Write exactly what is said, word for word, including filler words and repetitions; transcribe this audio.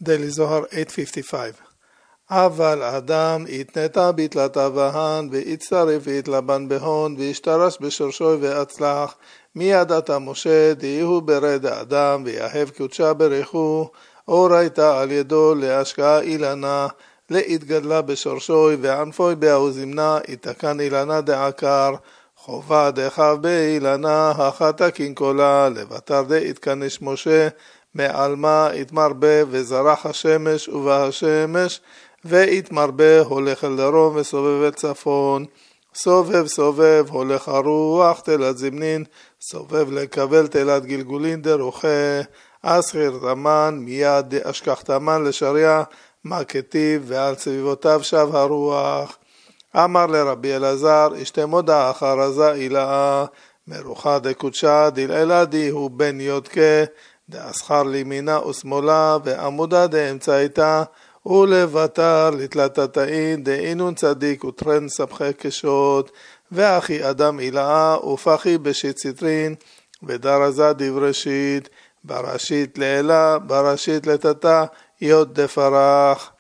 Daily Zohar eight fifty-five. אבל אדם יתנתה בתלתה בהן, ויצטרף ויתלבן בהון, וישתרש בשורשוי והצלח, מידת משה דהיהו ברד האדם, ויאהב קודשה בריחו, אורייתה על ידו להשקעה אילנה, להתגדלה בשורשוי, וענפוי באו זמנה, יתקן אילנה דעקר, חובה דחב באילנה, החטא קינקולה, לבטר דהתקנש משה, מעלמה יתמרבה וזרח השמש ובהשמש, ויתמרבה הולך אל דרום וסובב אל צפון, סובב סובב הולך הרוח תלת זמנין, סובב לקבל תלת גלגולין דרוחה, אסחיר תמן מיד אשכח תמן לשריה, מה כתיב ועל סביבותיו שב הרוח. אמר לרבי אלעזר, אשתמודה אחר הזה אילאה, מרוחה דקודשה דלעילה דיהו בן יודקה, דאסחר לימינה ושמאלה, ועמודה דאמצעיתה, ולבטר לתלתתאין, דאינון צדיק וטרן סבכי קשות, ואחי אדם אילאה, ופחי בשיט ציטרין, ודרזה דבראשית, בראשית לעילה, בראשית לטאטה, יוד דפרח.